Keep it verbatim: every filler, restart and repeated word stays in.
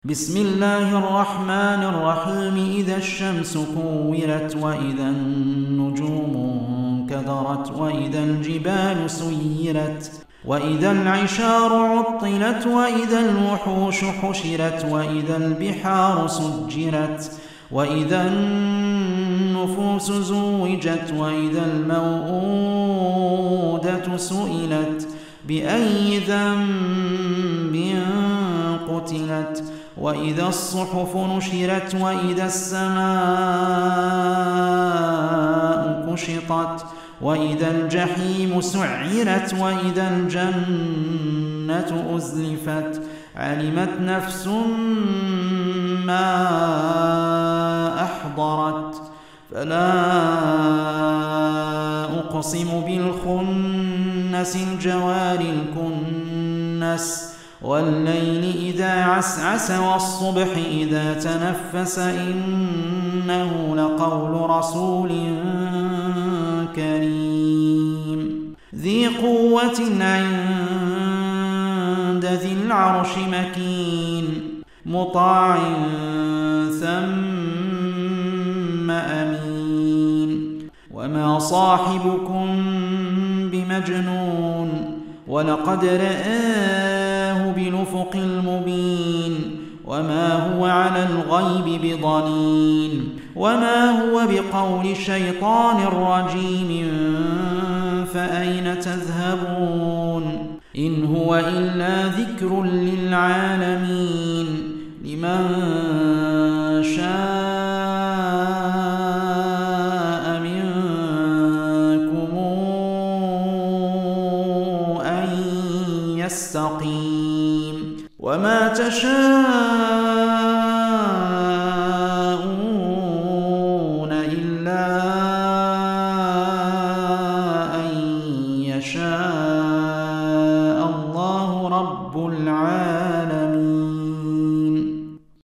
بسم الله الرحمن الرحيم. إذا الشمس كورت وإذا النجوم انكدرت وإذا الجبال سيرت وإذا العشار عطلت وإذا الوحوش حشرت وإذا البحار سجرت وإذا النفوس زوجت وإذا الموءودة سئلت بأي ذنب قتلت وإذا الصحف نشرت وإذا السماء كشطت وإذا الجحيم سعرت وإذا الجنة أزلفت علمت نفس ما أحضرت فلا أقسم بالخنس الجوار الكنس والليل إذا عسعس والصبح إذا تنفس إنه لقول رسول كريم ذي قوة عند ذي العرش مكين مطاع ثم أمين وما صاحبكم بمجنون ولقد رآه بالأفق المبين وما هو على الغيب بضنين وما هو بقول شيطان رجيم فأين تذهبون إن هو إلا ذكر للعالمين لمن شاء منكم أن يستقيم وما تشاءون إلا أن يشاء الله رب العالمين.